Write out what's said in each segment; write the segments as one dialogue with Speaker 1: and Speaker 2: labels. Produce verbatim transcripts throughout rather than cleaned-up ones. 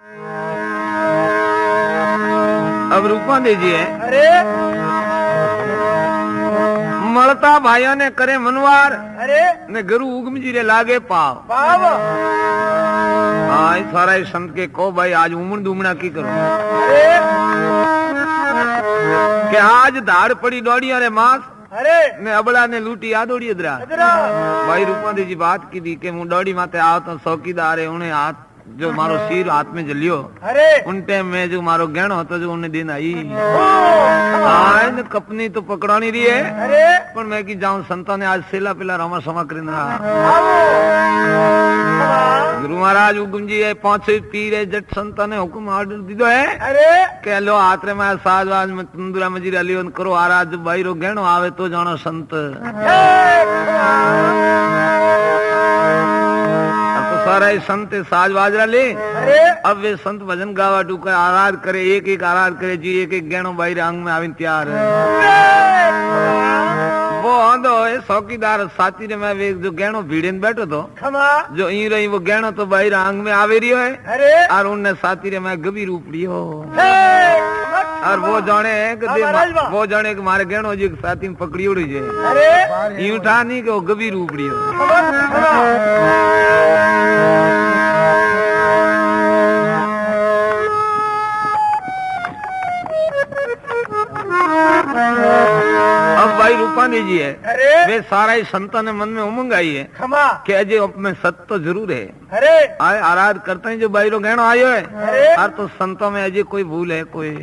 Speaker 1: अब रूपा दीजिए।
Speaker 2: अरे
Speaker 1: मलता भाइयों ने करे मनवार,
Speaker 2: अरे
Speaker 1: ने गुरु उगम जी रे लागे पाव
Speaker 2: पाव।
Speaker 1: हाँ सारा संत के को भाई आज उमड़ दुमड़ा की करो
Speaker 2: अरे
Speaker 1: के आज धाड़ पड़ी डोड़िया रे मास,
Speaker 2: अरे
Speaker 1: ने अबड़ा ने लूटी आ दौड़ी इधर भाई रूपा दी जी बात की दी के मुंह डोड़ी माते आओ तो चौकीदार है उन्हें हाथ जो मारो सिर हाथ में जलियो।
Speaker 2: अरे
Speaker 1: उन टाइम में जो मारो गहनो होता जो उन्हें दिन आई आज कपनी तो पकड़ानी रही है।
Speaker 2: अरे
Speaker 1: पर मैं की जाऊं संता ने आज सेला पेला रामा समा कर गुरु महाराज हुकुम जी है पांच पीर है जट संता ने हुकुम ऑर्डर दीदो है।
Speaker 2: अरे
Speaker 1: कह लो हाथ रे मैं साजवाज में तंदुरा मजीरा लियोन करो आराज भाई रो गहनो आवे तो जानो संत सारा ही संत साज बाजरा ले।
Speaker 2: अरे
Speaker 1: अब वे संत भजन गावा टूकर आराध करे एक एक आराध करे जी एक एक गहनो भाई रंग में आविन तैयार है। वो आंदो है चौकीदार साथी रे मैं वे जो गहनो भीड़े में बैठो तो
Speaker 2: खमा
Speaker 1: जो ई रही वो गहनो तो भाई रंग में आवे रियो है।
Speaker 2: अरे
Speaker 1: और उनने साथी रे मैं गभी रूप लियो और वो जाने कि वो जाने कि मारे गहनो जी साथी में पकड़ी उड़ी जे।
Speaker 2: अरे
Speaker 1: यूं ठा नहीं कि वो गभी रूप लियो। अब भाई रूपा जी है वे सारा ही संतों ने मन में उमंग आई है
Speaker 2: खमा
Speaker 1: कि अजय में सत्य तो जरूर है।
Speaker 2: अरे
Speaker 1: आए आराध करते हैं जो भाई रो गहनो आयो है
Speaker 2: अरे
Speaker 1: और तो संतों में अजय कोई भूल है कोई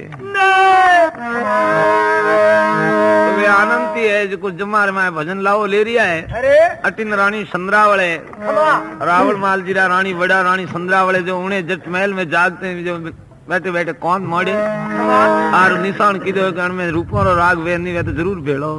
Speaker 1: तो वे आनंदी है जो कुछ जमार में भजन लाओ ले रिया है।
Speaker 2: अरे
Speaker 1: अटिन रानी संद्रावल है रावल मालजीरा रानी बड़ा रानी संद्रावल है जो उन्हें जट महल में जागते हैं जो बैठे बैठे कौन मोड़े और निशान की दो गण में रूपों और राग वे नहीं वे तो जरूर भेड़ो।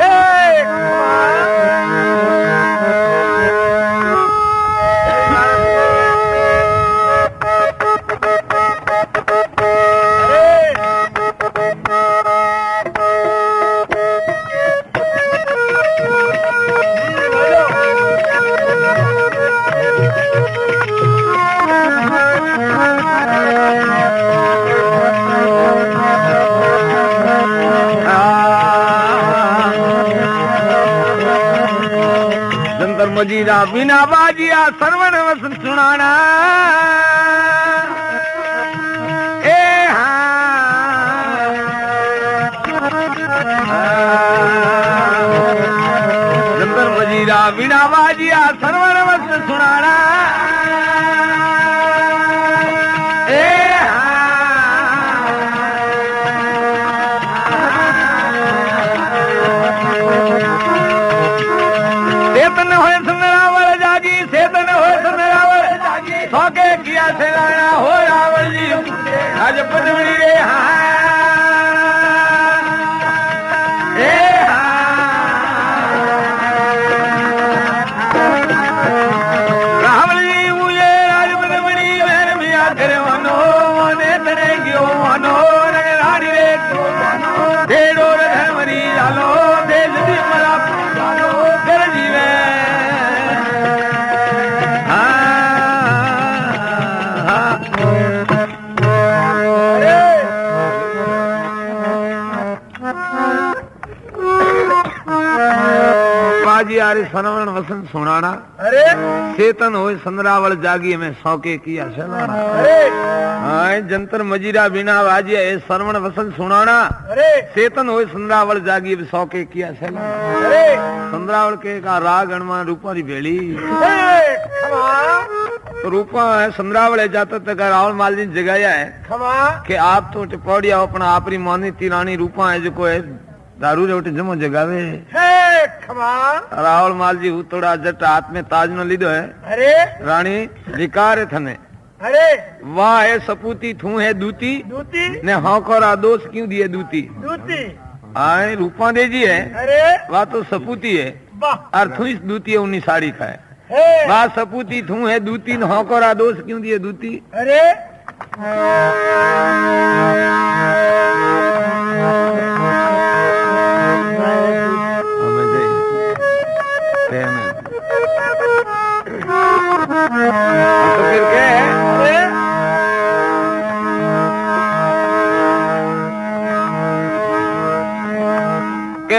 Speaker 1: मजीरा बिना बाजिया सरवण वसन सुनाना ए हाँ जंतर मजीरा बिना बाजिया सरवण वसन सुनाना ए सेतन हो सुंदरावल जागी सेतन हो सुंदरावल जागी सोके किया से लाना हो रावल जी आज पदवी रे हाँ ए रावल जी मुझे आज पदवी मेरे मियाँ तेरे मनो मने तेरे क्यों मनो रे रानी रे डेढ़ो रे धर्मरी जालो देश दी मरा जालो तेरे जीवे आरे सनवण वसन सुनाना
Speaker 2: अरे
Speaker 1: चेतन हो संद्रावल जागी में सौके किया चलाना
Speaker 2: अरे
Speaker 1: हाँ जंतर मजीरा बिना वाजिया ए सरवण वसन सुनाना
Speaker 2: अरे
Speaker 1: चेतन हो संद्रावल जागी में सौके किया चलाना
Speaker 2: अरे
Speaker 1: संद्रावल के का राग गणमा रूपा री भेड़ी तो रूपा है संद्रावल है जाता तक रावल माल जी जगाया है
Speaker 2: खमा
Speaker 1: कि आप तो टिपौड़िया अपना आपरी मानी तिरानी रूपा है जो को है दारू रोटी जमो जगावे
Speaker 2: खमा
Speaker 1: रावल माल जी थोड़ा जट हाथ में ताज न लीधो है।
Speaker 2: अरे
Speaker 1: रानी धिकार थने
Speaker 2: अरे
Speaker 1: वाह है सपूती थू है दूती
Speaker 2: दूती
Speaker 1: ने हौकोरा दोष क्यों दिए दूती
Speaker 2: दूती
Speaker 1: आए रूपा दे जी है
Speaker 2: अरे
Speaker 1: वाह तो सपूती है और थू इस दूती है उन्नी साड़ी का है
Speaker 2: हे
Speaker 1: वाह सपूती थू है दूती ने हौकोरा दोष क्यों दिए दूती
Speaker 2: अरे
Speaker 1: तो फिर क्या है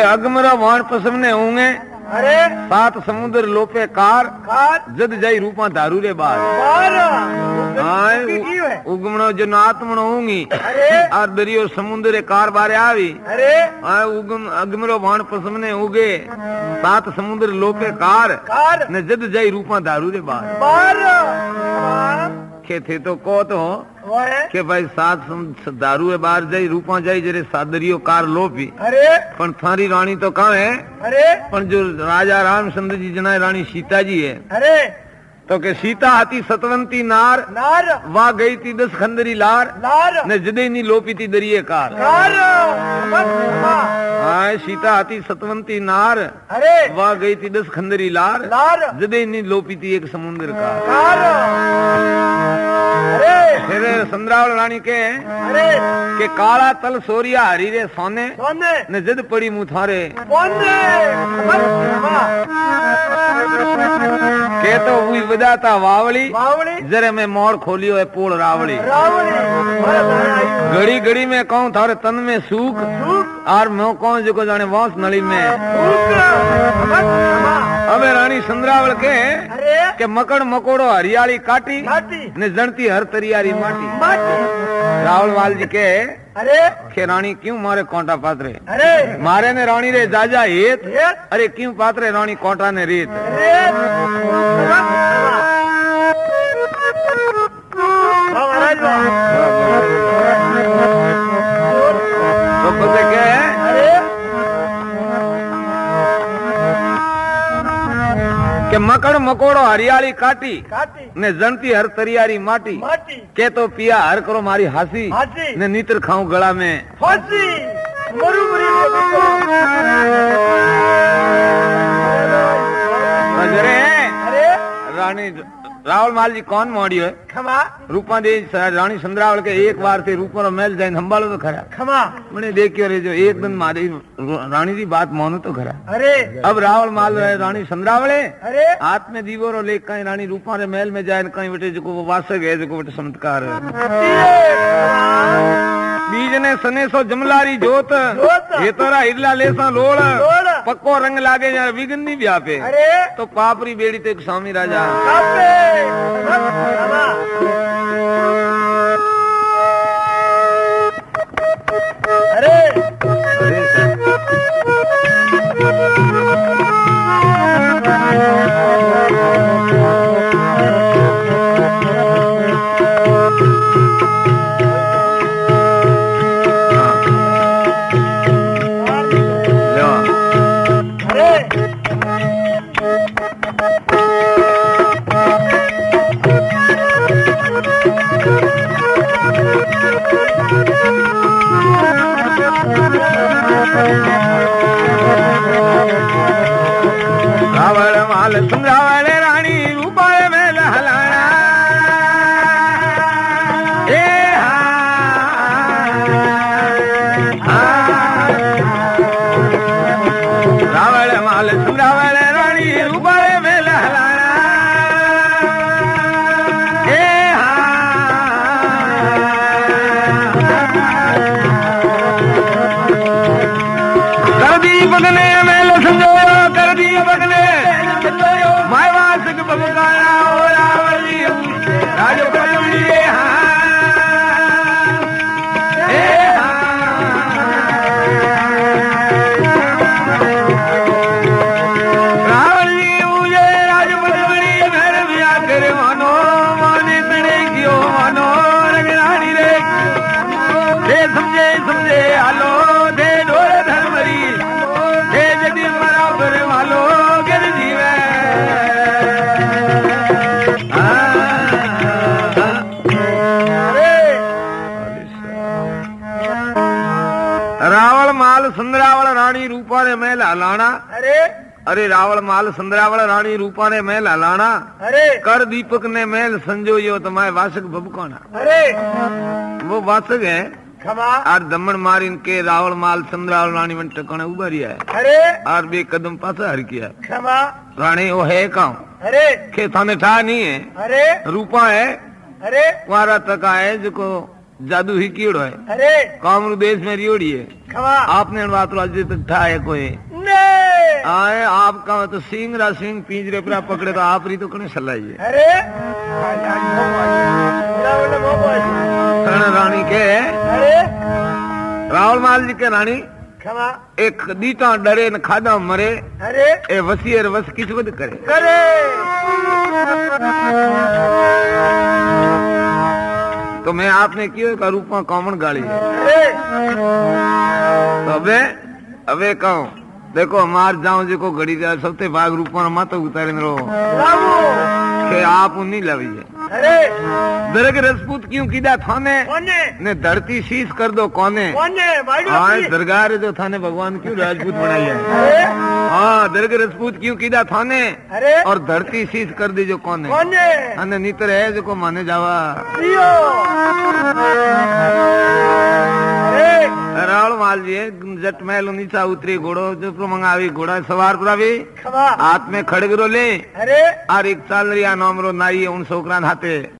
Speaker 1: अगमरा वाण पसमने होंगे
Speaker 2: अरे
Speaker 1: सात समुद्र लोपे कार
Speaker 2: कार
Speaker 1: जद जाई रूपा दारू रे बार
Speaker 2: बार
Speaker 1: आए
Speaker 2: की की है
Speaker 1: उगमणो जो नातमणो होंगी
Speaker 2: अरे
Speaker 1: और दरियो समुद्र कार बारे आवी
Speaker 2: अरे
Speaker 1: आए उगम अगमरो वाण पसमने उगे सात समुद्र लोपे कार
Speaker 2: कार
Speaker 1: ने जद जाई रूपा दारू रे बार
Speaker 2: बार खमा
Speaker 1: के थे तो को तो
Speaker 2: वो है
Speaker 1: के भाई सात सम- दारू रे बार जाई रूपा जाई जरे सादरियो कार लोपी
Speaker 2: अरे
Speaker 1: पण थारी रानी तो कहाँ है
Speaker 2: अरे
Speaker 1: पण जो राजा रामचंद्र जी जना रानी सीता जी है
Speaker 2: अरे
Speaker 1: तो के सीता हाथी सतवंती नार
Speaker 2: नार
Speaker 1: वा गई थी दस खंदरी लार
Speaker 2: नार
Speaker 1: ने जदे नी लोपी थी दरिये कार
Speaker 2: कार बस खमा
Speaker 1: हाय सीता हाथी सतवंती नार
Speaker 2: अरे
Speaker 1: वा गई थी दस खंदरी लार
Speaker 2: नार
Speaker 1: जदे नी लोपी थी एक समुद्र कार
Speaker 2: कार अरे
Speaker 1: फिर संद्रावल रानी के
Speaker 2: अरे
Speaker 1: के काला तल सोरिया हरी रे सोने
Speaker 2: सोने
Speaker 1: ने जद पड़ी मुथारे
Speaker 2: बोंदे बस खमा
Speaker 1: के तो हुई विदाता वावली
Speaker 2: बावली
Speaker 1: जरे में मोड़ खोलियो है पोल रावली
Speaker 2: रावली बस
Speaker 1: घड़ी घड़ी में कहूं थारे तन में सूख और मैं कहूं जो को जाने वांस नली में अबे रानी संद्रावल के
Speaker 2: अरे
Speaker 1: के मकड़ मकोड़ो हरियाली काटी
Speaker 2: घाटी
Speaker 1: ने जनती हर तरियारी माटी
Speaker 2: माटी
Speaker 1: रावल वाल जी के
Speaker 2: अरे
Speaker 1: के रानी क्यों मारे कोंटा पात्रे
Speaker 2: अरे
Speaker 1: मारे ने रानी रे जाजा हेत
Speaker 2: ये
Speaker 1: अरे क्यों पात्रे रानी कोंटा ने रेत
Speaker 2: अरे महाराज
Speaker 1: तो पते के
Speaker 2: अरे
Speaker 1: के मकड़ मकोड़ो हरियाली काटी
Speaker 2: घाटी
Speaker 1: ने जनती हर तरियारी माटी
Speaker 2: माटी
Speaker 1: के तो पिया हर करो मारी हासी
Speaker 2: हाथी
Speaker 1: ने नीतर खाऊं गला में
Speaker 2: फांसी मरुमरी
Speaker 1: अजरे
Speaker 2: अरे
Speaker 1: रानी रावल माल जी कौन मोड़ी है
Speaker 2: खमा
Speaker 1: रूपा दे रानी संद्रावल के एक बार थे रूपा रो महल जाइन संभालो तो खरा
Speaker 2: खमा
Speaker 1: मैंने देखियो रे जो एक दिन मारी रानी की बात मानो तो खरा
Speaker 2: अरे
Speaker 1: अब रावल माल रहे रानी संद्रावले
Speaker 2: अरे
Speaker 1: हाथ में दीवो रो लेक कहीं रानी रूपा रे महल में जाए कहीं बेटे जो वो वासक है जो बेटे चमत्कार बीज ने सने सो जमलारी जोत
Speaker 2: जोत।
Speaker 1: ये तोरा हिरला लेसा लोड़
Speaker 2: लोड़।
Speaker 1: पक्को रंग लागे यार विघन नहीं व्यापे
Speaker 2: अरे
Speaker 1: तो पापरी बेड़ी तो एक स्वामी राजा
Speaker 2: कापे खमा अरे
Speaker 1: लो
Speaker 2: अरे
Speaker 1: रावण माल संद्रावल रानी रूपा में लहलाना ए रावण माल संद्रावल रानी रूपा में लहलाना ए कर दी बगने मेल संजो कर दी बगने मायवासक बगकाना हो रावली राज पटवली रावली मुझे राज पटवली घर में आकर मानो माने तड़े क्यों मानो रानी रे दे समझे समझे हालो दे ढोल धर्मरी दे जदी बराबर वालो गिर जीवे रावल माल सुंदरावल रानी रूपा ने महल हलाना
Speaker 2: अरे
Speaker 1: अरे रावल माल सुंदरावल रानी रूपा ने महल हलाना
Speaker 2: अरे
Speaker 1: कर दीपक ने महल संजोयो तो मैं वासक बबकाना
Speaker 2: अरे
Speaker 1: वो वासक है
Speaker 2: खमा
Speaker 1: और दमन मारिन के रावल माल सुंदरावल रानी में टकने उबारिया है
Speaker 2: अरे
Speaker 1: और बे कदम पासा हर किया
Speaker 2: खमा
Speaker 1: रानी वो है कहाँ
Speaker 2: अरे
Speaker 1: के थाने ठा नहीं है
Speaker 2: अरे
Speaker 1: रूपा है
Speaker 2: अरे
Speaker 1: कुआरा तक आए जो जादू ही कीड़ो है
Speaker 2: अरे
Speaker 1: कामरू देश में रियोड़ी है
Speaker 2: खवा
Speaker 1: आपने बात आज तक था है कोई
Speaker 2: ने
Speaker 1: आए आपका तो सिंह रा सिंह पिंजरे पर पकड़े तो आप री तो कने सलाइए
Speaker 2: अरे रावण मोबाइल
Speaker 1: रण रानी के
Speaker 2: अरे
Speaker 1: रावल माल जी के रानी
Speaker 2: खवा
Speaker 1: एक दीता डरे न खादा मरे
Speaker 2: अरे
Speaker 1: ए वसीर वस किस वद करे
Speaker 2: करे
Speaker 1: तो मैं आपने क्यों का रूप में कॉमन गाली है
Speaker 2: अरे
Speaker 1: तो अबे अबे कहूं देखो मार जाऊं जो को घड़ी जाए सबते भाग रूप में मत उतारे रो
Speaker 2: रामू
Speaker 1: के आप उन्हीं लवी है
Speaker 2: अरे
Speaker 1: दरग रजपूत क्यों कीदा थाने
Speaker 2: कोने
Speaker 1: ने धरती शीश कर दो कोने
Speaker 2: कोने भाई
Speaker 1: हाँ दरगाह रे जो थाने भगवान क्यों राजपूत बनाई है
Speaker 2: अरे
Speaker 1: हाँ दरग रजपूत क्यों कीदा थाने
Speaker 2: अरे
Speaker 1: और धरती शीश कर दी जो कोने
Speaker 2: कोने
Speaker 1: अने नीतर है जो को माने जावा
Speaker 2: लियो अरे
Speaker 1: रावल माल जी जट महल नीचा उतरी घोड़ो जो मंगावी घोड़ा सवार पुरावी
Speaker 2: खवा
Speaker 1: हाथ में खड़गरो ले
Speaker 2: अरे
Speaker 1: और एक चाल रिया नोमरो नाई उन छोकरा हाथे